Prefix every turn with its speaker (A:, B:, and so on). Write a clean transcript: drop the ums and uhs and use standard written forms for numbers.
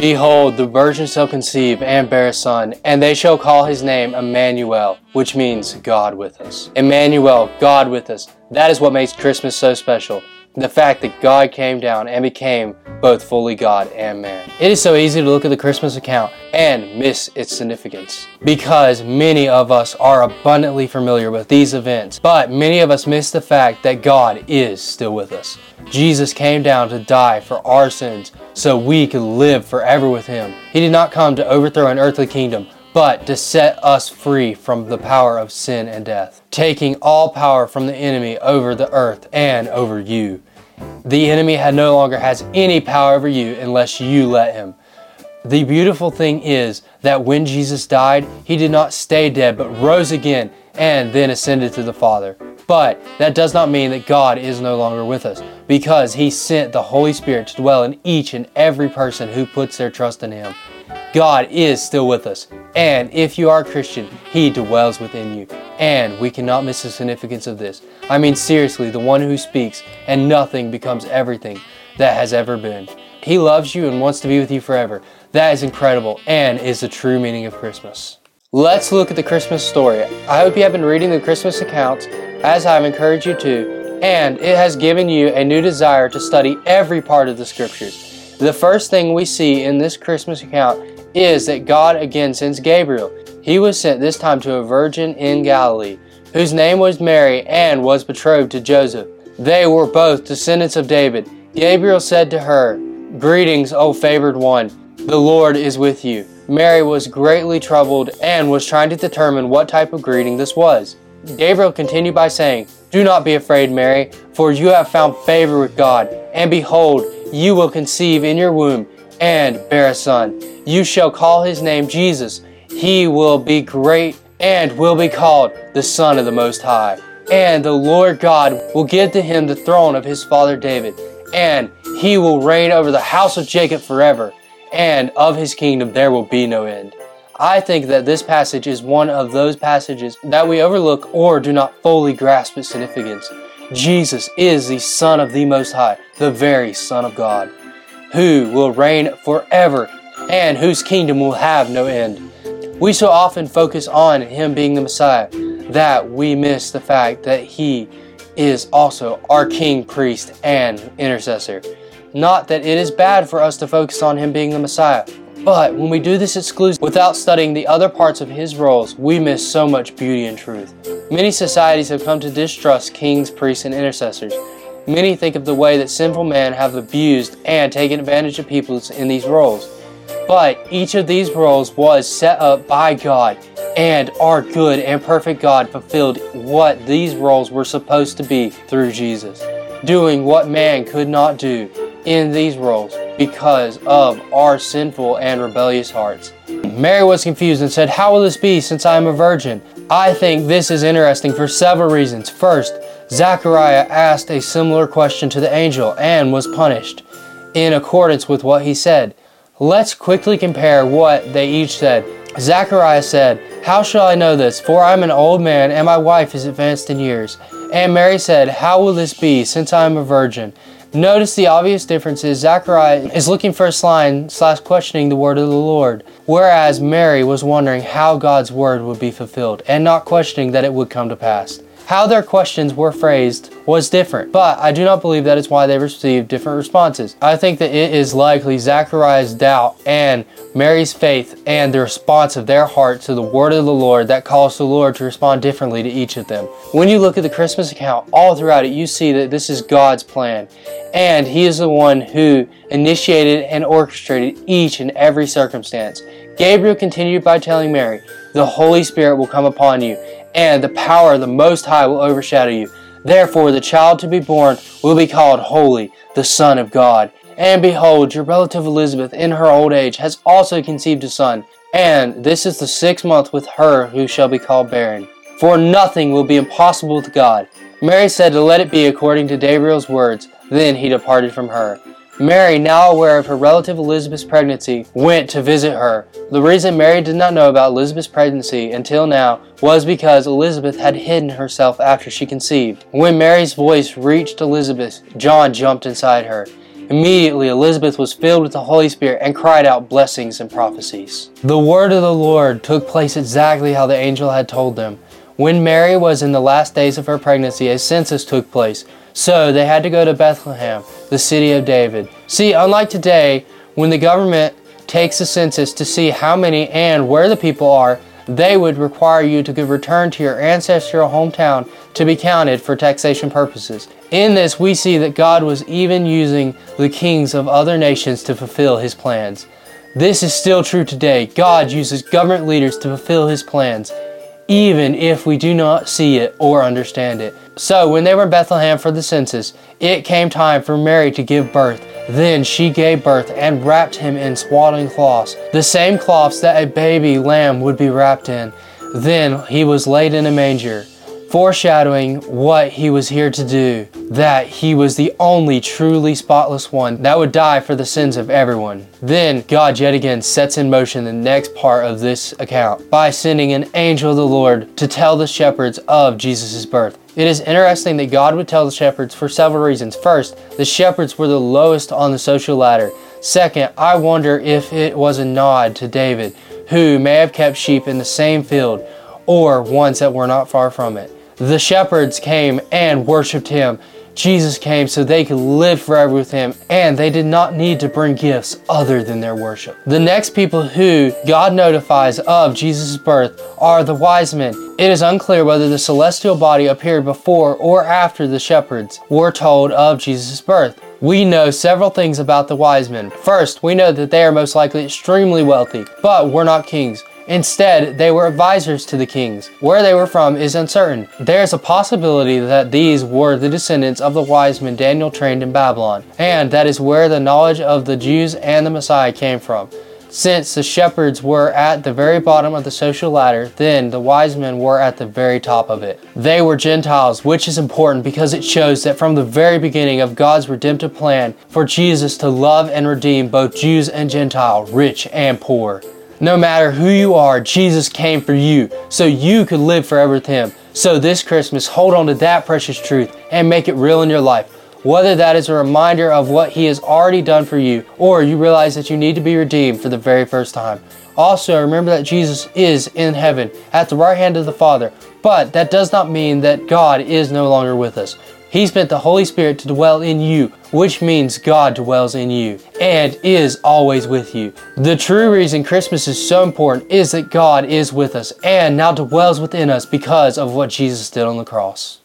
A: Behold, the virgin shall conceive and bear a son, and they shall call his name Emmanuel, which means God with us. Emmanuel, God with us. That is what makes Christmas so special. The fact that God came down and became both fully God and man. It is so easy to look at the Christmas account and miss its significance because many of us are abundantly familiar with these events, but many of us miss the fact that God is still with us. Jesus came down to die for our sins so we could live forever with Him. He did not come to overthrow an earthly kingdom, but to set us free from the power of sin and death, taking all power from the enemy over the earth and over you. The enemy no longer has any power over you unless you let him. The beautiful thing is that when Jesus died, He did not stay dead, but rose again and then ascended to the Father. But that does not mean that God is no longer with us, because He sent the Holy Spirit to dwell in each and every person who puts their trust in Him. God is still with us, and if you are a Christian, He dwells within you, and we cannot miss the significance of this. I mean seriously, the one who speaks, and nothing becomes everything that has ever been. He loves you and wants to be with you forever. That is incredible, and is the true meaning of Christmas. Let's look at the Christmas story. I hope you have been reading the Christmas accounts, as I've encouraged you to, and it has given you a new desire to study every part of the Scriptures. The first thing we see in this Christmas account is that God again sends Gabriel. He was sent this time to a virgin in Galilee, whose name was Mary and was betrothed to Joseph. They were both descendants of David. Gabriel said to her, "Greetings, O favored one, the Lord is with you." Mary was greatly troubled and was trying to determine what type of greeting this was. Gabriel continued by saying, "Do not be afraid, Mary, for you have found favor with God, and behold, you will conceive in your womb and bear a son. You shall call his name Jesus. He will be great and will be called the Son of the Most High. And the Lord God will give to him the throne of his father David, and he will reign over the house of Jacob forever, and of his kingdom there will be no end." I think that this passage is one of those passages that we overlook or do not fully grasp its significance. Jesus is the Son of the Most High, the very Son of God, who will reign forever and whose kingdom will have no end. We so often focus on Him being the Messiah that we miss the fact that He is also our King, Priest, and Intercessor. Not that it is bad for us to focus on Him being the Messiah, but when we do this exclusively without studying the other parts of His roles, we miss so much beauty and truth. Many societies have come to distrust kings, priests, and intercessors. Many think of the way that sinful men have abused and taken advantage of people in these roles. But each of these roles was set up by God, and our good and perfect God fulfilled what these roles were supposed to be through Jesus, doing what man could not do in these roles because of our sinful and rebellious hearts. Mary was confused and said, "How will this be since I am a virgin?" I think this is interesting for several reasons. First, Zechariah asked a similar question to the angel and was punished in accordance with what he said. Let's quickly compare what they each said. Zechariah said, "How shall I know this? For I am an old man and my wife is advanced in years." And Mary said, "How will this be since I am a virgin?" Notice the obvious difference is Zechariah is looking for a sign / questioning the word of the Lord, whereas Mary was wondering how God's word would be fulfilled and not questioning that it would come to pass. How their questions were phrased was different, but I do not believe that is why they received different responses. I think that it is likely Zechariah's doubt and Mary's faith and the response of their heart to the word of the Lord that caused the Lord to respond differently to each of them. When you look at the Christmas account, all throughout it, you see that this is God's plan, and He is the one who initiated and orchestrated each and every circumstance. Gabriel continued by telling Mary, "The Holy Spirit will come upon you, and the power of the Most High will overshadow you. Therefore the child to be born will be called Holy, the Son of God. And behold, your relative Elizabeth in her old age has also conceived a son, and this is the 6th month with her who shall be called barren. For nothing will be impossible with God." Mary said to let it be according to Gabriel's words. Then he departed from her. Mary, now aware of her relative Elizabeth's pregnancy, went to visit her. The reason Mary did not know about Elizabeth's pregnancy until now was because Elizabeth had hidden herself after she conceived. When Mary's voice reached Elizabeth, John jumped inside her. Immediately Elizabeth was filled with the Holy Spirit and cried out blessings and prophecies. The word of the Lord took place exactly how the angel had told them. When Mary was in the last days of her pregnancy, a census took place. So they had to go to Bethlehem, the city of David. See, unlike today, when the government takes a census to see how many and where the people are, they would require you to return to your ancestral hometown to be counted for taxation purposes. In this, we see that God was even using the kings of other nations to fulfill His plans. This is still true today. God uses government leaders to fulfill His plans, even if we do not see it or understand it. So when they were in Bethlehem for the census, it came time for Mary to give birth. Then she gave birth and wrapped him in swaddling cloths, the same cloths that a baby lamb would be wrapped in. Then he was laid in a manger, foreshadowing what he was here to do, that he was the only truly spotless one that would die for the sins of everyone. Then God yet again sets in motion the next part of this account by sending an angel of the Lord to tell the shepherds of Jesus' birth. It is interesting that God would tell the shepherds for several reasons. First, the shepherds were the lowest on the social ladder. Second, I wonder if it was a nod to David, who may have kept sheep in the same field, or ones that were not far from it. The shepherds came and worshipped Him. Jesus came so they could live forever with Him, and they did not need to bring gifts other than their worship. The next people who God notifies of Jesus' birth are the wise men. It is unclear whether the celestial body appeared before or after the shepherds were told of Jesus' birth. We know several things about the wise men. First, we know that they are most likely extremely wealthy, but were not kings. Instead, they were advisors to the kings. Where they were from is uncertain. There is a possibility that these were the descendants of the wise men Daniel trained in Babylon, and that is where the knowledge of the Jews and the Messiah came from. Since the shepherds were at the very bottom of the social ladder, then the wise men were at the very top of it. They were Gentiles, which is important because it shows that from the very beginning of God's redemptive plan for Jesus to love and redeem both Jews and Gentile, rich and poor. No matter who you are, Jesus came for you, so you could live forever with Him. So this Christmas, hold on to that precious truth and make it real in your life. Whether that is a reminder of what He has already done for you, or you realize that you need to be redeemed for the very first time. Also, remember that Jesus is in heaven, at the right hand of the Father, but that does not mean that God is no longer with us. He sent the Holy Spirit to dwell in you, which means God dwells in you and is always with you. The true reason Christmas is so important is that God is with us and now dwells within us because of what Jesus did on the cross.